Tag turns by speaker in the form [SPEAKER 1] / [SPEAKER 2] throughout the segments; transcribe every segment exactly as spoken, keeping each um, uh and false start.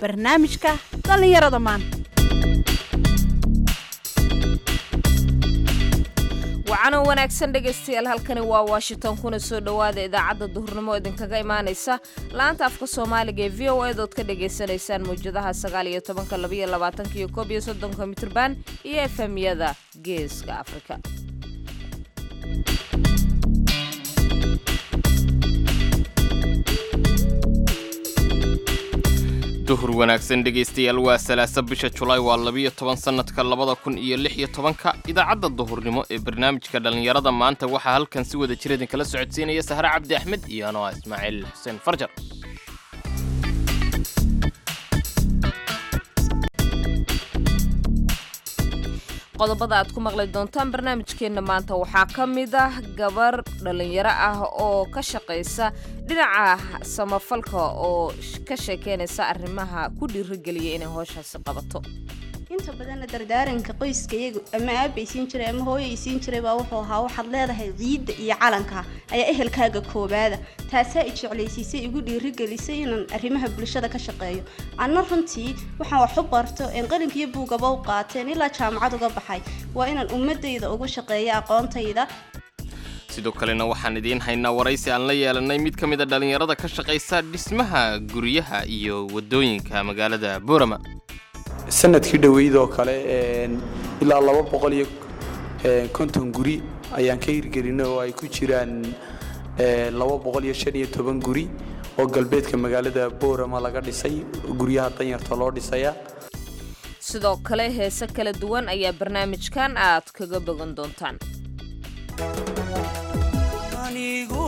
[SPEAKER 1] barnaamijka dhallinyarada maanta.
[SPEAKER 2] wacano wanaagsan dhegaystayaal, halkani waa Washington kuna soo dhawaada idaacadda duhurnimo idinkaga imaanaysa laanta afka Soomaaliga ee V O A dood ka dhageysanaysaan mowjadaha sagaal iyo toban, laba iyo labaatan iyo koob iyo soddon mitirban iyo F M-yada Geeska Afrika.
[SPEAKER 3] duhur wanaagsan dhegaystayaal, waa salaasa bisha Julaay, waa laba iyo toban sanadka labada kun iyo lix iyo tobanka. idaacadda duhurnimo ee barnaamijka dhalinyarada maanta waxaa halkan si wada jir idin kala socodsiinaya Sahra Cabdi Axmed iyo anoo Ismaaciil Xuseen Farjar.
[SPEAKER 2] qodobada aad ku maqli doontaan barnaamijkeena maanta waxaa ka mid ah gabar dhalinyaro ah oo ka shaqaysa dhinaca samafalka oo ka sheekeynaysa arrimaha ku dhiirigeliya inay howshaasi qabato.
[SPEAKER 4] inta badan la dardaaranka qoyskayagu ama aabaysiin jiray ama hooyaysiin jiray baa wuxuu ahaa waxaad leedahay ciidda iyo calanka ayaa ehelkaaga koobaada. taasaa i jeclaysiisay igu dhiirigelisay inaan arrimaha bulshada ka shaqeeyo. anna runtii waxaan wax u barto een qalinka iyo buugaba u qaateen ilaa jaamacad uga baxay waa inaan ummadayda ugu shaqeeyo aqoontayda.
[SPEAKER 3] sidoo kalena waxaan idiin haynaa waraysi aan la yeelanay mid ka mid a dhalinyarada ka shaqaysa dhismaha guryaha iyo wadooyinka magaalada Boorama.
[SPEAKER 5] sanadkii dhaweyd oo kale ilaa laba boqol iyo konton guri ayaan ka hirgelinay oo ay ku jiraan laba boqol iyo shan iyo toban guri oo galbeedka magaalada Boorama laga dhisay, guryaha danyarta loo dhisaya.
[SPEAKER 2] sidoo kale heese kala duwan ayaa barnaamijkan aad kaga bogan doontaan.
[SPEAKER 6] anigu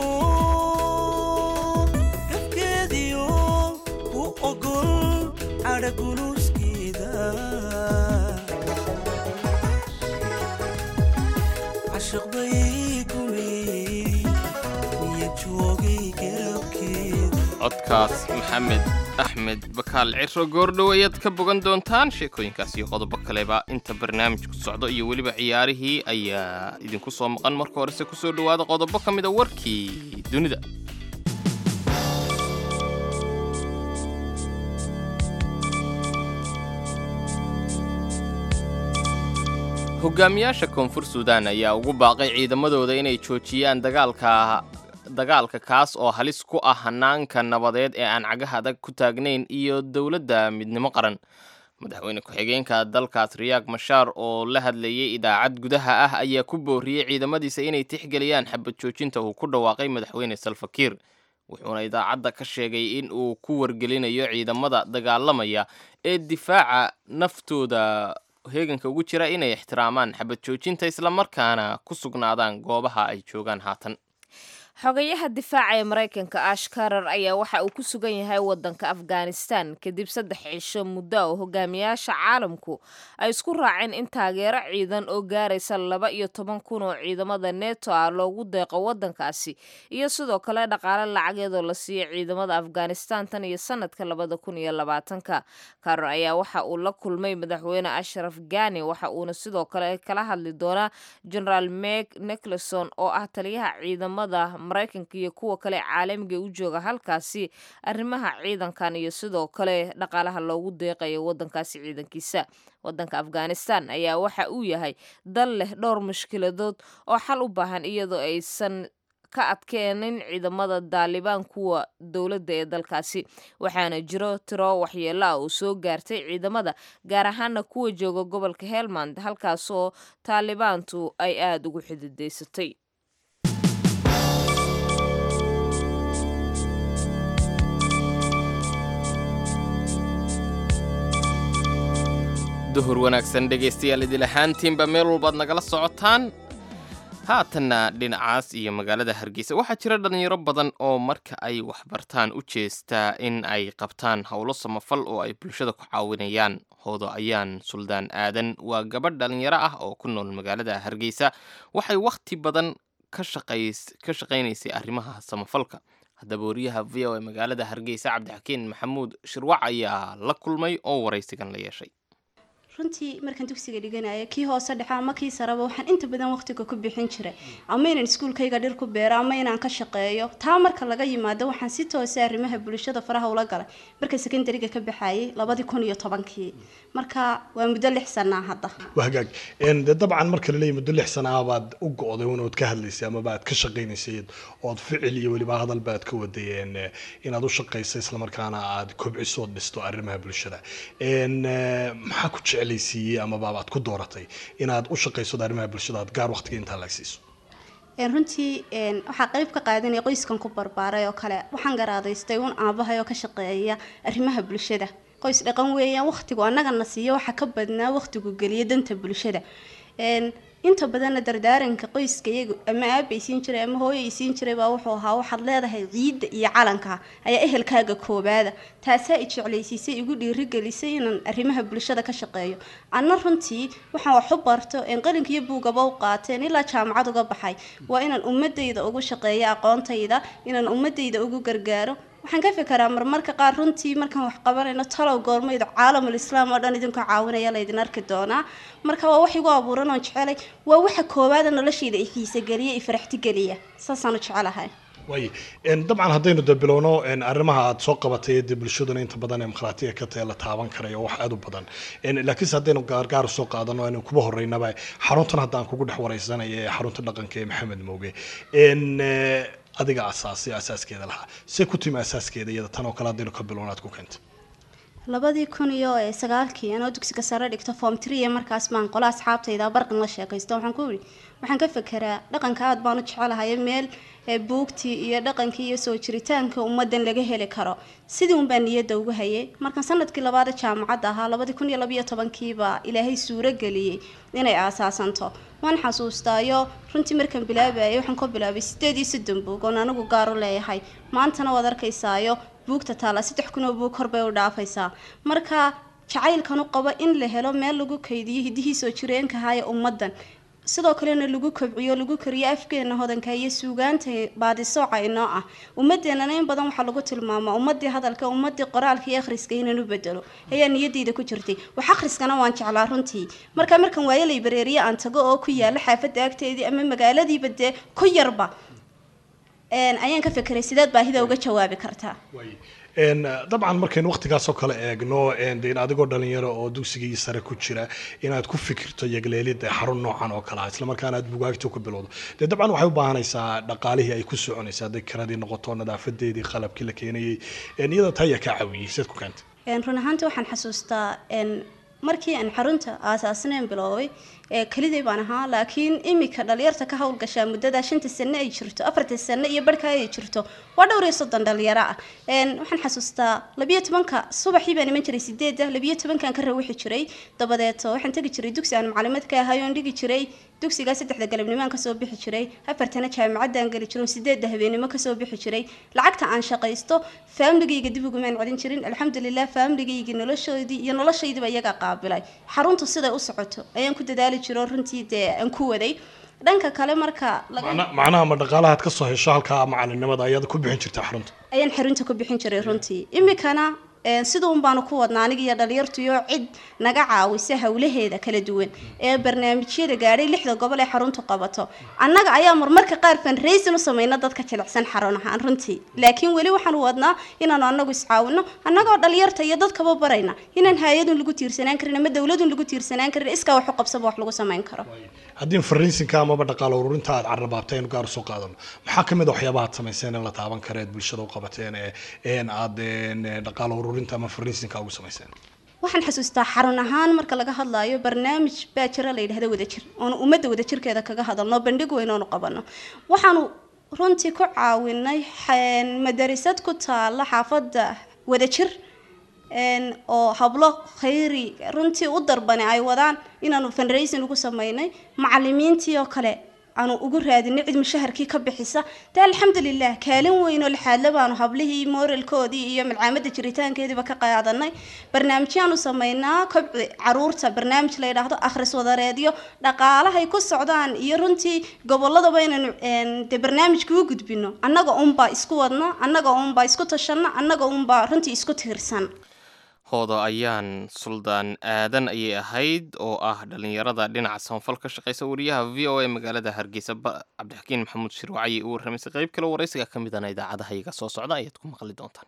[SPEAKER 6] gabkeediyo u ogol aragulus
[SPEAKER 3] codkaas maxamed axmed bakaal ciro goordhow ayaad ka bogan doontaan. sheekooyinkaas iyo qodobo kaleba inta barnaamijku socdo iyo weliba ciyaarihii ayaa idinku soo maqan. marka horese ku soo dhowaada qodobo ka mid a warkii dunida. hogaamiyaasha koonfur Suudaan ayaa ugu baaqay ciidamadooda inay joojiyaan dagaalka dagaalka kaas oo halis ku ah hanaanka nabadeed ee aan cagaha adag ku taagnayn iyo dowladda midnimo qaran. madaxweyne ku-xigeenka dalkaas Riyaaq Mashaar oo la hadlayay idaacad gudaha ah ayaa ku booriyey ciidamadiisa inay tixgeliyaan xabad joojinta uu ku dhawaaqay madaxweyne Salva Kiir. wuxuuna idaacadda ka sheegay in uu ku wargelinayo ciidamada dagaalamaya ee difaaca naftooda heeganka ugu jira inay ixtiraamaan xabad joojinta isla markaana ku sugnaadaan goobaha ay joogaan haatan.
[SPEAKER 2] xogayaha difaaca ee Mareykanka Ash Carter ayaa waxa uu ku sugan yahay wadanka Afghanistan kadib saddex cisho muddo oo hogaamiyaasha caalamku ay isku raaceen in taageero ciidan oo gaaraysa laba iyo toban kun oo ciidamada NATO ah loogu deeqo wadankaasi iyo sidoo kale dhaqaale lacageed oo la siiyay ciidamada Afghanistan tan iyo sanadka labada kun iyo labaatanka. Carter ayaa waxa uu la kulmay madaxweyne Ashraf Ghani waxa uuna sidoo kale kala hadli doonaa General Meg Nicholson oo ah taliyaha ciidamada Mareykanka iyo kuwa kale caalamiga u jooga halkaasi arrimaha ciidankan iyo sidoo kale dhaqaalaha loogu deeqayo wadankaasi ciidankiisa. wadanka Afghanistan ayaa waxa uu yahay dal leh dhowr mushkiladood oo xal u baahan iyadoo aysan ka adkeenin ciidamada Taliban kuwa dowladda ee dalkaasi. waxaana jiro tiro waxyeelo ah oo soo gaartay ciidamada gaar ahaan kuwa jooga gobolka Helmand halkaas oo Talibantu ay aad ugu xididaysatay.
[SPEAKER 3] duhur wanaagsan dhegaystayaal, idil ahaantiinba meel walbaad nagala socotaan. haatanna dhinacaas iyo magaalada Hargeysa waxaa jira dhalinyaro badan oo marka ay waxbartaan u jeestaa in ay qabtaan howlo samafal oo ay bulshada ku caawinayaan. hoodo ayaan Suldaan Aadan waa gabadh dhalinyaro ah oo ku nool magaalada Hargeysa. waxay waqti badan ka shaqays ka shaqaynaysay arrimaha samafalka. haddaba wariyaha V O A magaalada Hargeysa Cabdixakiin Maxamuud Shirwac ayaa la kulmay oo waraysigan la yeeshay.
[SPEAKER 4] runtii markaan dugsiga dhiganayo kii hoose dhexe ama kii saraba waxaan inta badan waqtiga ku bixin jiray ama inaan iskuulkayga dhir ku beero ama inaan ka shaqeeyo taa marka laga yimaado waxaan si toos ah arrimaha bulshada faraha ula galay markay secondary-ga ka baxayay laba kun iyo toban-kii marka waa muddo lix sano hadda
[SPEAKER 7] wahagaag een dabcan marka la leeyahay muddo lix sano baad u go'day oo aad ka hadlaysay ama baad ka shaqeynaysay oo ficil iyo waliba hadal baad ka wadayeen inaad u shaqeyso isla markaana aad kobciso dhisto arrimaha bulshada een maxaa ku jeclaysiiyay ama baad ku dooratay inaad u shaqeyso arrimaha bulshada aad gaar waqtiga inta la siiso
[SPEAKER 4] een runtii een waxa qayb ka qaadanay qoyskan ku barbaaray oo kale waxaan garaadaystay un aabahay oo ka shaqeeya arrimaha bulshada qoys dhaqan weeyaan waqtigu anaga na siiyo waxa ka badnaa waqtigu galiya danta bulshada een inta badan dardaaranka qoyska iyagu ama aabaysiin jiray ama hooyaysiin jiray baa wuxuu ahaa waxaad leedahay ciidda iyo calanka ayaa ehelkaaga koobaada taasaa i jeclaysiisay igu dhiirigelisay inaan arrimaha bulshada ka shaqeeyo anna runtii waxaan wax u barto in qalinka iyo buugaba u qaateen ilaa jaamacad uga baxay waa inaan ummadayda ugu shaqeeyo aqoontayda inaan ummadayda ugu gargaaro waxaan ka fikiraa marmarka qaar runtii markaan wax qabanayno talow goormaydo caalamul islaam oo dhan idinku caawinaya la idin arki doonaa marka waa wax igu abuuran oo jecelay waa waxa koowaad noloshayda i xiisa galiya i faraxti galiya saasaan u jecelahay
[SPEAKER 7] way een dabcan hadaynu dabilowno een arrimaha aad soo qabatay ee bulshaduna inta badan ee marxalatiga ka tahay la taaban karayo wax aad u badan een laakiin hadaynu gaar gaar soo qaadano inuu kuba horeynaba xaruntan hadaan kugu dhex wareysanayo xarunta dhaqanka ee Maxamed Mooge een adiga asaasi asaaskeeda laha si ku timi asaaskeeda iyada tan oo kala hadaynu ka bilownaad ku keentay
[SPEAKER 4] labadii kun iyo sagaalkii anoo dugsiga sare dhigto form three markaas baan qola asxaabtayda barqan la sheekaysto waxaan ku yiri waxaan ka fikiraa dhaqanka aad baan u jecelahay meel buugtii iyo dhaqankii iyo soo jiritaanka ummadan laga heli karo sidii un baan niyada ugu hayay markaan sanadkii labaad jaamacadda ahaa laba kun iyo laba iyo toban-kii baa ilaahay suuro galiyay inay aasaasanto waan xasuustaayo runtii markaan bilaabayay waxaan ku bilaabay sideed iyo soddon buug oo anigu gaar u leeyahay maantana waad arkaysaayo buugta taala saddex kun oo buug hor bay u dhaafaysaa marka jacaylkan u qabo in la helo meel lagu kaydiyo hidihii soo jireenka haya ummadan sidoo kalena lagu kobciyo lagu kariyo afkeena hodanka iyo suugaanta baadisooca inoo ah ummadeena in badan waxa lagu tilmaamaa ummadii hadalka ummadii qoraalka iyo akhriska inaan u bedelo ayaa niyadeyda ku jirtay wax akhriskana waan jeclaa runtii marka markan waayo librariya aan tago oo ku yaala xaafadda agteedii ama magaaladii bade ku yarba een ayaan ka fikiray sideed baahida uga jawaabi kartaa
[SPEAKER 7] een dabcan markeen waqtigaas oo kale eegno een deyn adigoo dhalinyaro oo dugsiga sare ku jira inaad ku fikirto yagleelida xarun noocan oo kale isla markaana aad buugaagto ku bilowdo de dabcan waxay u baahanaysaa dhaqaalihii ay ku soconaysaa dadkii noqoto nadaafadeedii qalabkii la keenayay een iyada taaya ka caawiyay sid ku keentay
[SPEAKER 4] een run ahaantii waxaan xasuustaa een markii aan xarunta aasaasneen biloway ee kaliday baan ahaa laakiin imika dhalinyarta ka hawl gashaa muddada shanta sano ay jirto afarta sano iyo barka ay jirto waa dhowr iyo soddon dhalinyaro ah een waxaan xasuustaa laba iyo tobanka subaxii baan iman jiray sideed laba iyo tobankan ka rawixi jiray dabadeed waxaan tagi jiray dugsi aan macluumaad ka ahayo dhigi jiray dugsiga saddexda galabnimo ka soo bixi jiray afartana jaamacadda aan gali jiray sideedda habeenimo ka soo bixi jiray lacagta aan shaqaysto family-gayga dib ugu maan celin jirin alxamdulillah family-gayga noloshoodii iyo noloshaydiba iyaga qaabilay xaruntu sida u socoto ayaan ku dadaali jiro runtii dee aan ku waday dhanka kale marka
[SPEAKER 7] macnaha ma dhaqaalaha ka soo hesho halka macalinimada ayaad ku bixin jirtay xarunta
[SPEAKER 4] ayaan xarunta ku bixin jiray runtii imikana sida un baan ku wadnaa aniga iyo dhalinyartu iyo cid naga caawisa hawlaheeda kala duwan ee barnaamijyada gaadhay lixda gobol ee xaruntu qabato annaga ayaa marmarka qaar fundraising u sameeyna dadka jilicsan xarun ahaan runtii laakiin weli waxaan wadnaa inaan anagu iscaawino annagoo dhalinyarta iyo dadkaba barayna inaan hay'adun lagu tiirsanaan karin ama dawladun lagu tiirsanaan karin iska wax u qabsaba wax lagu sameyn karo
[SPEAKER 7] haddii fundraising-ka ama dhaqaale ururinta aad carrabaabtay in gaar soo qaadano maxaa kamid ah waxyaabaha aad sameyseen in la taaban karo ee bulshada u qabateen ee aad dhaqaale ururinta ama fundraising-ka ugu sameyseen
[SPEAKER 4] waxaan xasuustaa xarun ahaan marka laga hadlayo barnaamij baa jira la yidhaahdo wadajir oon ummadda wadajirkeeda kaga hadalno bandhig weyn oonu qabano waxaanu runtii ku caawinay madarisad ku taala xaafadda wadajir oo hablo khayri runtii u darbane ay wadaan inaanu fundraising ugu sameynay macallimiintii oo kale aanu ugu raadinay cid mushaharkii ka bixisa taa alxamdulillah kaalin weyn oo lixaadle baanu hablihii moralkoodii iyo malcaamadda jiritaankeediiba ka qaadanay barnaamijyaanu sameynaa kobci caruurta barnaamij la yidhaahdo akhris wadareedyo dhaqaalahay ku socdaan iyo runtii gobolladaba inaynu dee barnaamijka u gudbino annaga unbaa isku wadna annaga unbaa isku tashanna annaga unbaa runtii isku tiirsan
[SPEAKER 3] hoodo ayaan suldaan aadan ayay ahayd oo ah dhalinyarada dhinaca samafal ka shaqaysa wariyaha v o a magaalada hargeysa cabdixakiin maxamuud shirwacyi uu warramaysay qayb kale waraysiga ka midana idaacadaha iga soo socda ayaad ku maqli doontaan.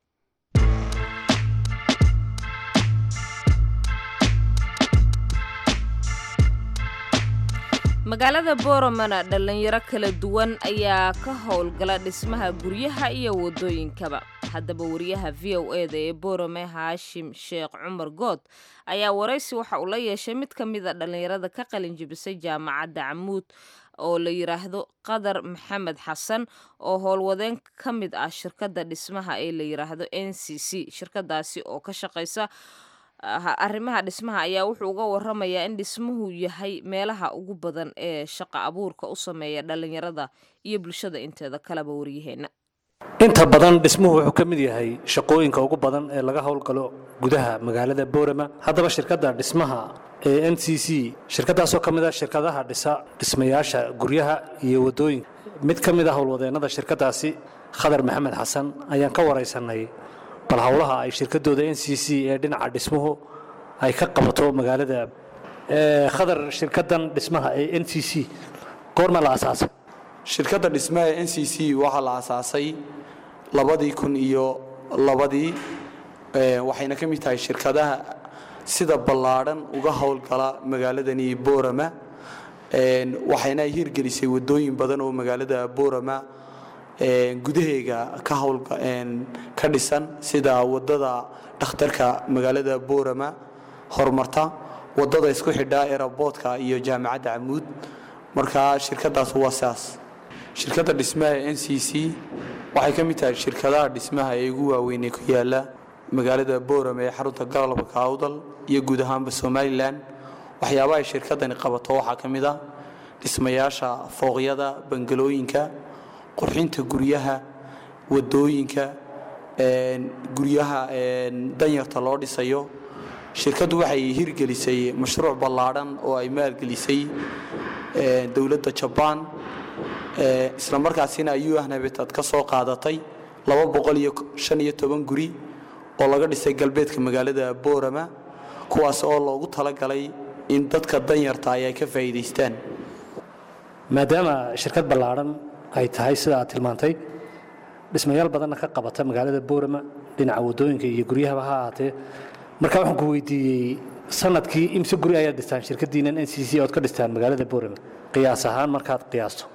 [SPEAKER 2] magaalada booromana dhalinyaro kala duwan ayaa ka howlgala dhismaha guryaha iyo wadooyinkaba. haddaba wariyaha v o e da ee boorame haashim sheekh cumar good ayaa waraysi waxa uu la yeeshay mid ka mid a dhalinyarada ka qalin jibisay jaamacadda camuud oo la yiraahdo qadar maxamed xasan oo howlwadeen ka mid ah shirkadda dhismaha ee la yiraahdo n c c. shirkadaasi oo ka shaqaysa arrimaha dhismaha ayaa wuxuu uga waramayaa in dhismuhu yahay meelaha ugu badan ee shaqo abuurka u sameeya dhalinyarada iyo bulshada inteeda kaleba waryaheena.
[SPEAKER 8] inta badan dhismuhu wuxuu ka mid yahay shaqooyinka ugu badan ee laga howlgalo gudaha magaalada boorama. haddaba shirkadda dhismaha ee n c c shirkadaasoo ka mid ah shirkadaha dhisa dhismayaasha guryaha iyo wadooyinka, mid ka mid ah howlwadeennada shirkadaasi khadar maxamed xasan ayaan ka waraysanay bal howlaha ay shirkadooda n c c ee dhinaca dhismuhu ay ka qabato magaalada. khadar, shirkadan dhismaha ee n c c goorma la asaasay?
[SPEAKER 5] shirkadda dhismaha ee n c c waxaa la asaasay labadii kun iyo labadii, waxayna ka mid tahay shirkadaha sida ballaadhan uga howlgala magaaladani boorama, waxayna ay hirgelisay wadooyin badan oo magaalada boorama gudaheega ka howlga ka dhisan, sida wadada dhakhtarka magaalada boorama horumarta, wadada isku xidha aeroboortka iyo jaamacadda camuud. markaa shirkadaas waa saas. shirkadda dhismaha n c c waxay ka mid tahay shirkadaha dhismaha ee ugu waaweyn ee ku yaala magaalada boorama ee xarunta gobolka awdal iyo guud ahaanba somalilan. waxyaabaha ay shirkadani qabato waxaa ka mid ah dhismayaasha fooqyada, bangalooyinka, qurxinta guryaha, wadooyinka, guryaha danyarta loo dhisayo. shirkaddu waxay hirgelisay mashruuc ballaadhan oo ay maalgelisay dowladda jabaan, isla markaasina ayuu ahnabeetad ka soo qaadatay laba boqol iyo shan iyo toban guri oo laga dhisay galbeedka magaalada boorama, kuwaas oo loogu talagalay in dadka danyarta ay ka faa'iidaystaan.
[SPEAKER 8] maadaama shirkad ballaadhan ay tahay sida aad tilmaantay, dhismayaal badanna ka qabata magaalada boorama dhinaca wadooyinka iyo guryahaba ha ahaatee, marka waxaan ku weydiiyey sanadkii imse guri ayaad dhistaan shirkadiinan n c c ood ka dhistaan magaalada boorama qiyaas ahaan markaad qiyaasto?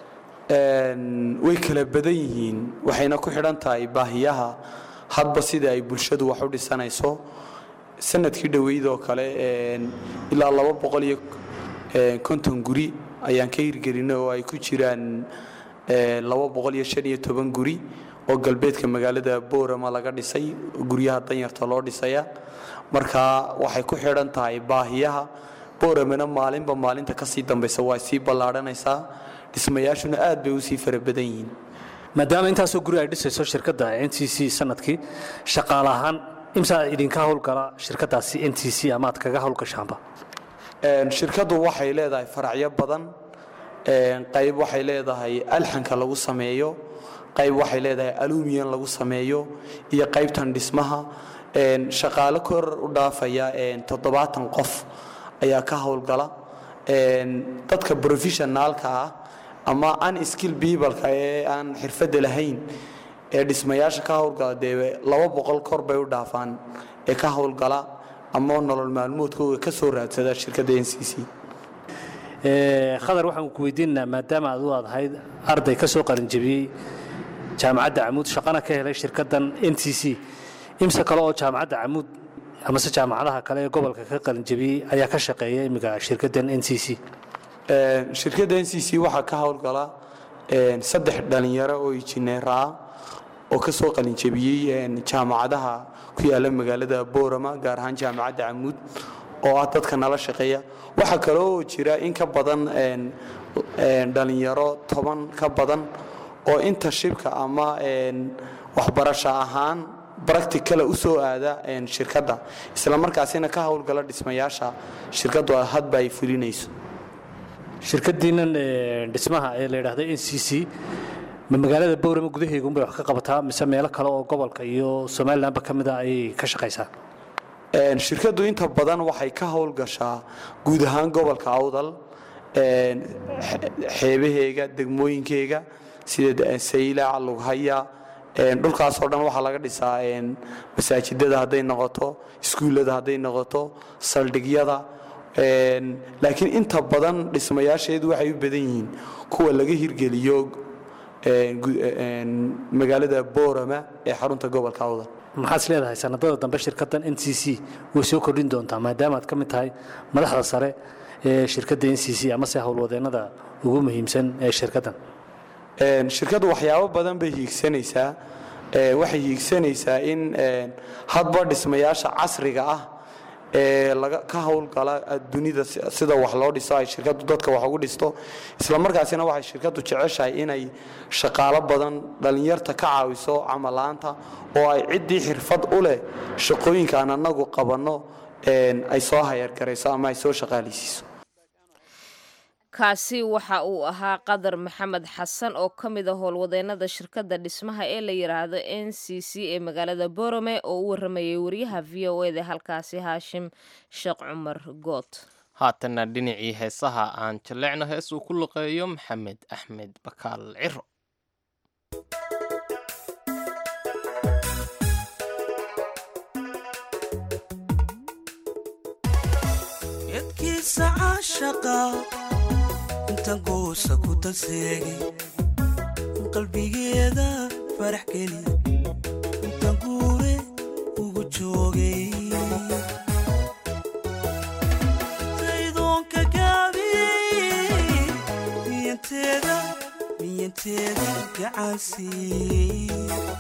[SPEAKER 5] way kala badan yihiin, waxayna ku xidhan tahay baahiyaha hadba sida ay bulshadu wax u dhisanayso. sanadkii dhoweyd oo kale ilaa laba boqol iyo konton guri ayaan ka hirgelinay oo ay ku jiraan laba boqol iyo shan iyo toban guri oo galbeedka magaalada boorama laga dhisay, guryaha danyarta loo dhisaya. markaa waxay ku xidhan tahay baahiyaha. booramana maalinba maalinta kasii dambaysa waa sii ballaadhanaysaa, dhismayaashuna aad bay u sii fara badan yihiin.
[SPEAKER 8] maadaama intaasoo guri ay dhisayso shirkadda n c c sanadkii, shaqaale ahaan imsaa idinka howlgala shirkadaasi n c c amaad kaga howlgashaanba?
[SPEAKER 5] shirkaddu waxay leedahay faracyo badan. qayb waxay leedahay alxanka lagu sameeyo, qayb waxay leedahay alumiyan lagu sameeyo, iyo qaybtan dhismaha. shaqaale kor u dhaafaya toddobaatan qof ayaa ka howlgala. dadka professionaalka ah ama unskill people-ka ee aan xirfadda lahayn ee dhismayaasha ka howlgala dee laba boqol kor bay u dhaafaan ee ka howlgala ama nolol maalmoodkooda ka soo raadsada shirkadda n c c.
[SPEAKER 8] khadar, waxaan ku weydiinaynaa maadaama aad u ahayd arday ka soo qalinjabiyey jaamacadda camuud, shaqana ka helay shirkaddan n c c, imse kale oo jaamacadda camuud amase jaamacadaha kale ee gobolka ka qalinjabiyey ayaa ka shaqeeya imiga shirkaddan n c c?
[SPEAKER 5] shirkadda n c c waxaa ka howlgala saddex dhalinyaro oo injineer ah oo ka soo qalinjabiyey jaamacadaha ku yaala magaalada boorama, gaar ahaan jaamacadda camuud, oo ah dadka nala shaqeeya. waxaa kale oo jira in ka badan dhalinyaro toban ka badan oo inta shibka ama waxbarasho ahaan bracticala u soo aada shirkadda, isla markaasina ka howlgala dhismayaasha shirkaddu hadba ay fulinayso.
[SPEAKER 8] shirkadiinan dhismaha ee la yidhaahdo n c c ma magaalada boorama gudaheega unbay wax ka qabataa mise meelo kale oo gobolka iyo somalilanba ka mid a ayay ka shaqaysaa?
[SPEAKER 5] shirkadu inta badan waxay ka howlgashaa guud ahaan gobolka Awdal xeebaheega degmooyinkeega sida Sayla Lughaya dhulkaas oo dhan waxa laga dhisaa masaajidada haday noqoto iskuulada haday noqoto saldhigyada laakiin inta badan dhismayaasheedu waxay u badan yihiin kuwa laga hirgeliyo magaalada Boorama ee xarunta gobolka Awdal
[SPEAKER 8] maxaad leedahay sanadada dambe shirkaddan N C C way soo kordhin doontaa maadaama aad ka mid tahay madaxda sare ee shirkadda N C C ama se howlwadeenada ugu muhiimsan ee shirkaddan
[SPEAKER 5] shirkaddu waxyaabo badan bay hiigsanaysaa waxay hiigsanaysaa in hadba dhismayaasha casriga ah ee laga ka howlgala dunida sida wax loo dhiso ay shirkaddu dadka wax ugu dhisto isla markaasina waxay shirkaddu jeceshahay inay shaqaale badan dhalinyarta ka caawiso camalaanta oo ay cidii xirfad u leh shaqooyinka aan anagu qabanno ay soo hayar garayso ama ay soo shaqaaleysiiso
[SPEAKER 2] kaasi waxa uu ahaa Qadar Maxamed Xasan oo kamid ah howlwadeenada shirkadda dhismaha ee la yiraahdo N C C ee magaalada Boorame oo u waramayay wariyaha V O A da halkaasi Haashim Sheekh Cumar Good
[SPEAKER 3] haatana dhinacii heesaha aan jaleecno hees uu ku luqeeyo Maxamed Axmed Bakaal Ciro
[SPEAKER 6] yadkiisa caashaqa intaan goosa ku talseegay qalbigeeda farax geliya intaan guure ugu joogay saydoonka gaabiyey miyanteeda miyanteeda gacansii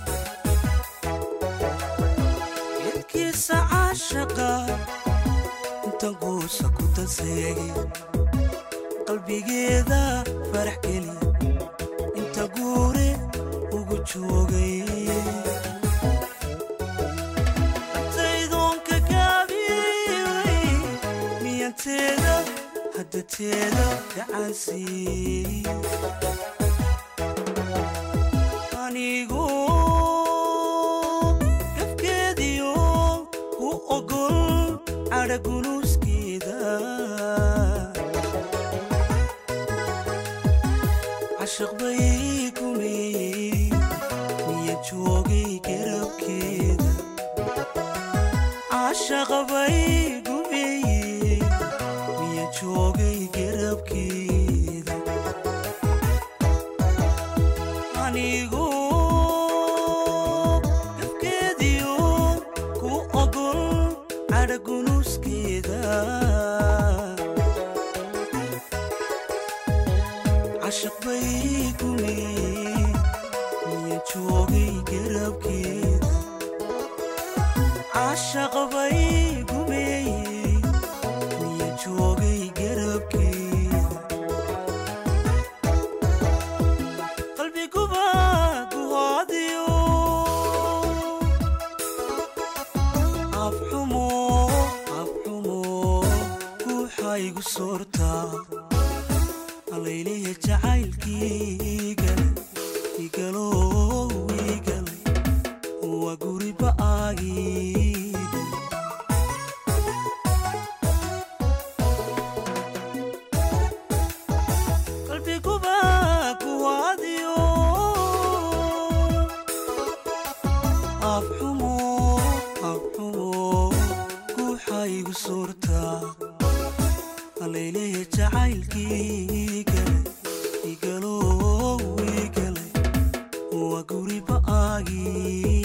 [SPEAKER 6] yadkiisa caashaqa intaan goosa ku talseegay qalbigeeda farax geliya inta guure ugu joogay saydoonka gaabiyey miyanteeda haddateeda gacansii anigu gafkeediyo ku ogol cadhagunuuskeeda عشق بيكمي مية جوغي قرب كده عشق بيكمي مية جوغي قرب كده أنيقو كفكيديو كو أقول على قنوس كده عشق بيكمي مية جوغي قرب كده عشق بيكمي مية جوغي قرب كده قلبي قباك وهاديو عفحمو عفحمو كوحاي قصورتا ليلي جعايلكي قال يقالو ويقال وقوري بقاقي قلبي قباك واديو أفحمو أفحمو كوحاي قصورتا ليلي جعايلكي قال يقالو ويقال وقوري بقاقي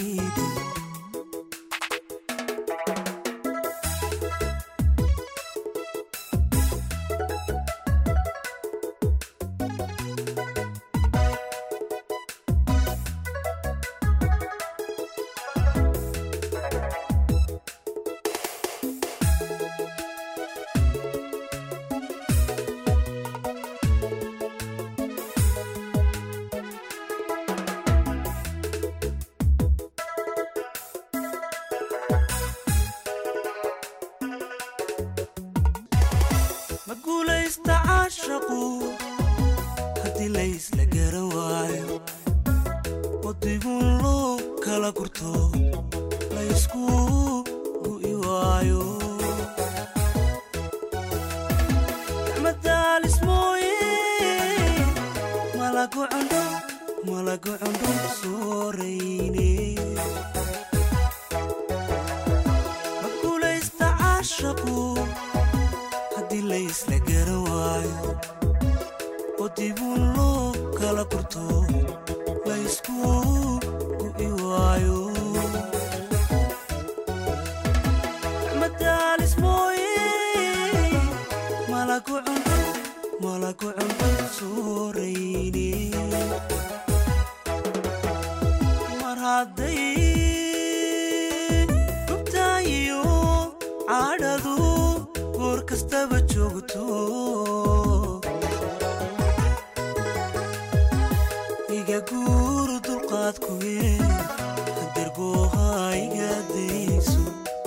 [SPEAKER 6] هدي ليس لقرواي وطيبون لو كلا كرتو لا يسكو قوي waayo madaalis mooye malagu cundo malagu cundo soorayne maguulaysta caashaqu haddii laysla garan waayo oo dibuun loo kala gurto laysku gu'i waayo madaalis mooye malagu cundo malagu cundo soorayne mar hadday rugtaayo cadhadu goor kastaba joogto iga guuru dulqaadkuye hadergooha iga dayso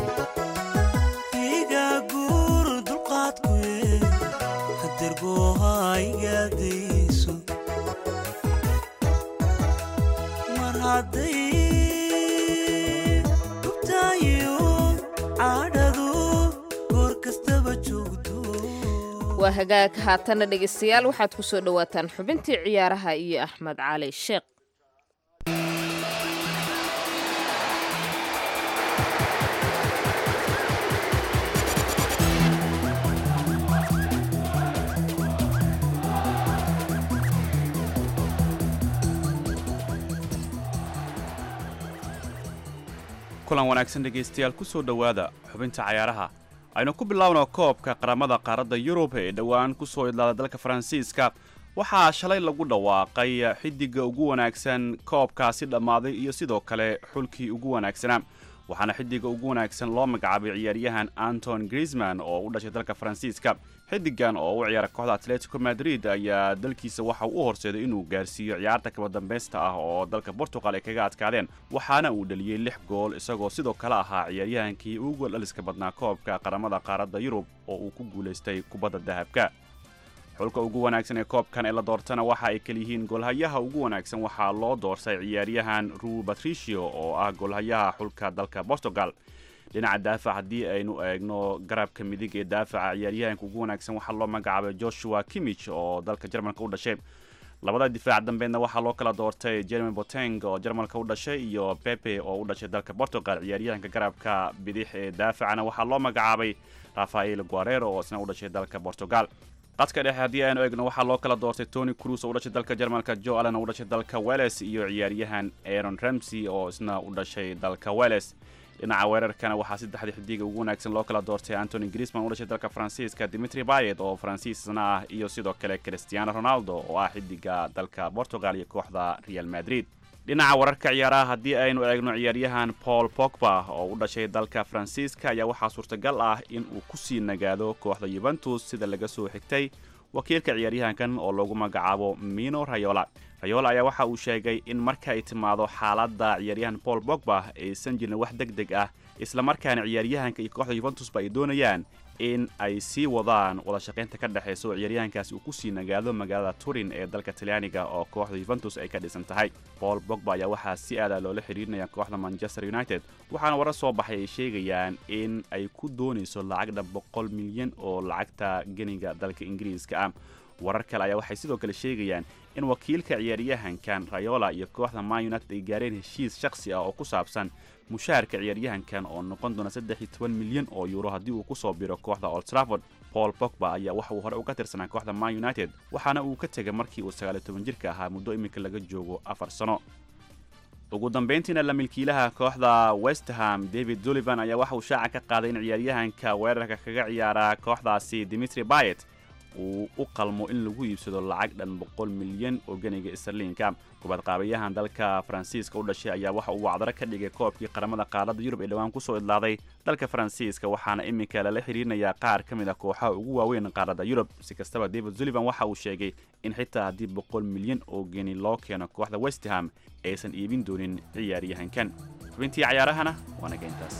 [SPEAKER 6] iga guuru dulqaadkuye hadergooha iga dayso mar hadday gubtaayo cadhadu goor kastaba joogto
[SPEAKER 2] waa hagaag haatana dhegaystayaal waxaad ku soo dhawaataan xubintii ciyaaraha iyo axmed cali sheekh
[SPEAKER 9] kulan wanaagsan dhegaystayaal ku soo dhowaada xubinta cayaaraha aynu ku bilaabno koobka qaramada qaaradda yurub ee dhowaan ku soo idlaada dalka faransiiska waxaa shalay lagu dhawaaqay xidiga ugu wanaagsan koobkaasi dhammaaday iyo sidoo kale xulkii ugu wanaagsanaa waxaana xidiga ugu wanaagsan loo magacaabay ciyaaryahan anton griezmann oo u dhashay dalka faransiiska xidigan oo u ciyaara kooxda atletico madrid ayaa dalkiisa waxa uu u horseeday inuu gaarsiiyo ciyaarta kaba dambaysta ah oo dalka Portugal ay kaga adkaadeen waxaana uu dhaliyay lix gool isagoo sidoo kale ahaa ciyaaryahankii ugu gool dhaliska badnaa koobka qaramada qaaradda Yurub oo uu ku guuleystay kubadda dahabka xulka ugu wanaagsan ee koobkan ee la doortana waxa ay kala yihiin goolhayaha ugu wanaagsan waxaa loo doortay ciyaaryahan Rui Patricio oo ah goolhayaha xulka dalka Portugal dhinaca daafac haddii aynu eegno garabka midig ee daafaca ciyaaryahanka ugu wanaagsan waxaa loo magacaabay Joshua Kimmich oo dalka Jarmalka u dhashay labada difaac dambeedna waxaa loo kala doortay Jeremy Boateng oo Jarmalka u dhashay iyo Pepe oo u dhashay dalka Portugal ciyaaryahanka garabka bidix ee daafacana waxaa loo magacaabay Rafael Guerreiro oo isna u dhashay dalka Portugal qadka dhexe haddii aynu eegno waxaa loo kala doortay Toni Kroos oo u dhashay dalka Jarmalka Joe Allen oo u dhashay dalka Wales iyo ciyaaryahan Aaron Ramsey oo isna u dhashay dalka Wales dhinaca weerarkana waxaa saddexda xidiga ugu wanaagsan loo kala doortay Anthony Griezmann oo u dhashay dalka Faransiiska Dimitri Payet oo Faransiisna ah iyo sidoo kale Cristiano Ronaldo oo ah xidiga dalka Portugal iyo kooxda Real Madrid dhinaca wararka ciyaaraha haddii aynu eegno ciyaaryahan Paul Pogba oo u dhashay dalka Faransiiska ayaa waxaa suurtagal ah in uu ku sii nagaado kooxda Juventus sida laga soo xigtay wakiilka ciyaaryahankan oo lagu magacaabo Mino Raiola Raiola ayaa waxa uu sheegay in marka ay timaado xaaladda ciyaaryahan Paul Pogba aysan jirin wax degdeg ah isla markaana ciyaaryahanka iyo kooxda Juventus ba ay doonayaan in ay sii wadaan wada shaqaynta ka dhaxayso ciyaaryahankaasi uu ku sii nagaado magaalada Turin ee dalka Talyaaniga oo kooxda Juventus ay ka dhisan tahay Paul Pogba ayaa waxaa si aad ah loola xiriirinayaa kooxda Manchester United waxaana warar soo baxay ay sheegayaan in ay ku doonayso lacag dhan boqol milyan oo lacagta ganiga dalka Ingiriiska ah warar kale ayaa waxay sidoo kale sheegayaan in wakiilka ciyaaryahankan Raiola iyo kooxda Man United ay gaareen heshiis shakhsi ah oo ku saabsan mushaharka ciyaaryahankan oo noqon doona saddex iyo toban milyan oo euro haddii uu ku soo biro kooxda Old Trafford Paul Pogba ayaa waxa uu hore uga tirsanaa kooxda Man United waxaana uu ka tegay markii uu sagaal iyo toban jirka ahaa muddo iminka laga joogo afar sano ugu dambeyntiina la milkiilaha kooxda West Ham David Sullivan ayaa waxa uu shaaca ka qaaday in ciyaaryahanka weerarka kaga ciyaara kooxdaasi Dimitri Payet uu u qalmo in lagu iibsado lacag dhan boqol milyan oo ganiga istarliinka kubad qaabayahan dalka Faransiiska u dhashay ayaa waxa uu wacdaro ka dhigay koobkii qaramada qaaradda Yurub ee dhawaan ku soo idlaaday dalka Faransiiska waxaana iminka la xiriirinayaa qaar ka mid ah kooxaha ugu waaweyn qaaradda Yurub si kastaba David Sullivan waxa uu sheegay in xitaa haddii boqol milyan oo gani loo keeno kooxda West Ham aysan iibin doonin ciyaaryahankan xubintii ciyaarahana waana intaas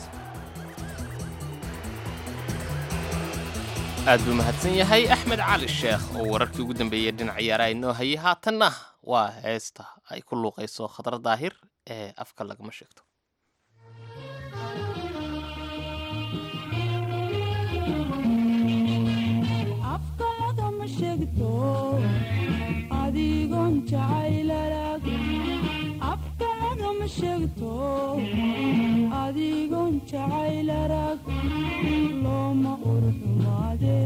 [SPEAKER 3] aad buu mahadsan yahay axmed cali sheekh oo wararkii ugu dambeeyey dhinaca ciyaaraha inoo hayay haatanna waa heesta ay ku luuqayso khadar daahir ee afka lagama sheegto
[SPEAKER 10] sheegto adigoon jacaylarag afka lagama sheegto adigoon jacaylarag looma urxumaade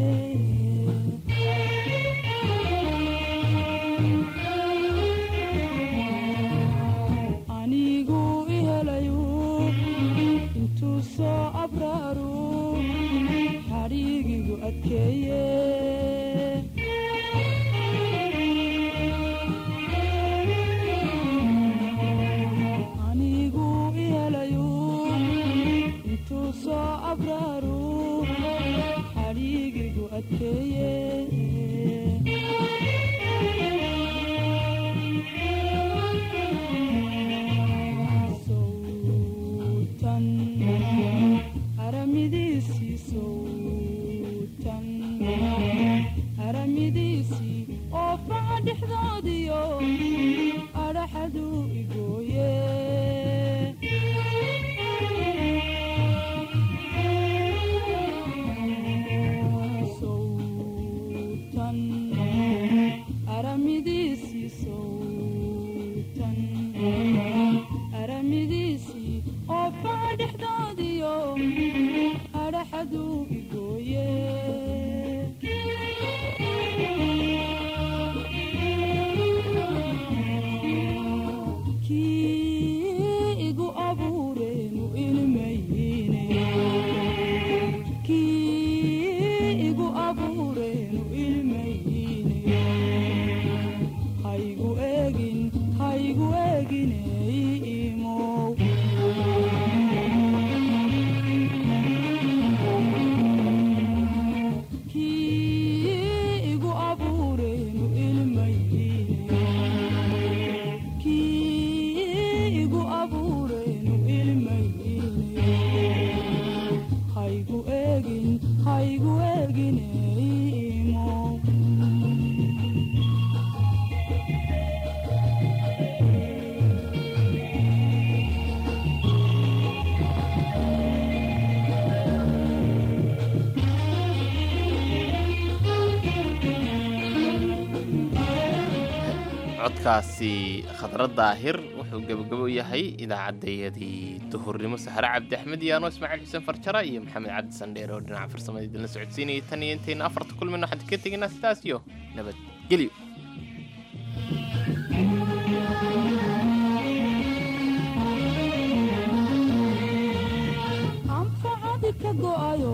[SPEAKER 10] anigu ihelayu intuu soo abraaru xariigigu adkeeye anigu ihelayu intuu soo abraaru xariigigu adkeeye sowtan aramidiisii sowtan aramidiisii oo faca dhexdoodiyo adhaxaduu igooye sowtan aramidiisii sowtan aramidiisii oo faca dhexdoodiyo adhaxaduu igooye kii igu abuureenu ilmayine kii igu abuureenu ilmayine haygu eegin haygu eeginey imow kii igu abuureenu ilmayine kii igu abuureenu ilmayine haygu eegin haygu eeginey imow
[SPEAKER 3] codkaasi khadrad daahir wuxuu gebagabo yahay idaacaddayadii duhurnimo saxare cabdi axmed iyo anoo ismaaciil xuseen farjara iyo maxamed cabdi sandheer oo dhinaca farsamada idinla socodsiinayay tan iyo intayna afarta kulmin waxaan ka tegaynaa sidaas iyo nabadgelyo
[SPEAKER 10] anfacadi ka go'ayo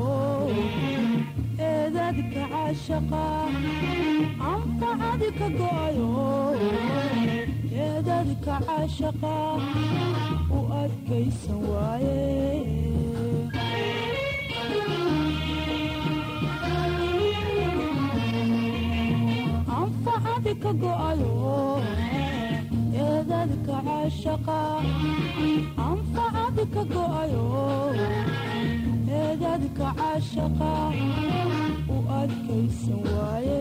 [SPEAKER 10] eedadka caashaqa anfacadi ka go'ayo eedadka caashaqa u adkaysan waaye anfacadi ka go'ayo eedadka caashaqa anfacadi ka go'ayo eedadka caashaqa u adkaysan waaye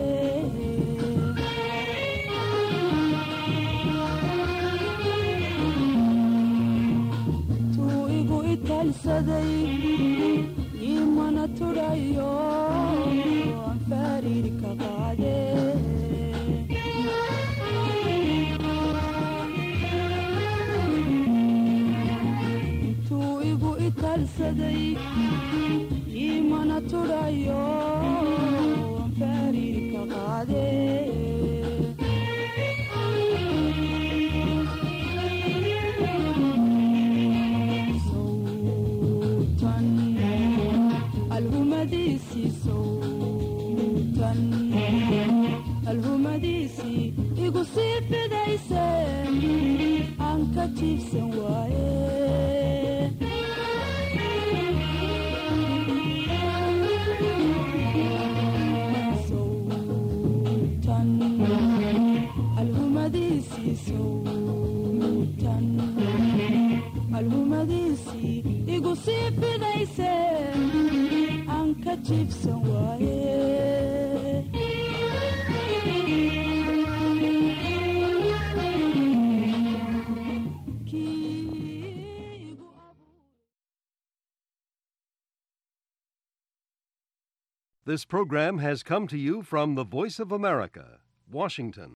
[SPEAKER 10] tuu igu italsaday imana tudhayo aan fariir ka qaade tuu igu italsaday imana tudhayo aan fariir ka qaade sowtan alhumadiisii sowtan alhumadiisii igu sii fidayse aan ka jiibsan waaye sowtan alhumadiisii sowtan alhumadiisii igu sii fidayse aan ka jiibsan waaye
[SPEAKER 11] This program has come to you from the Voice of America, Washington.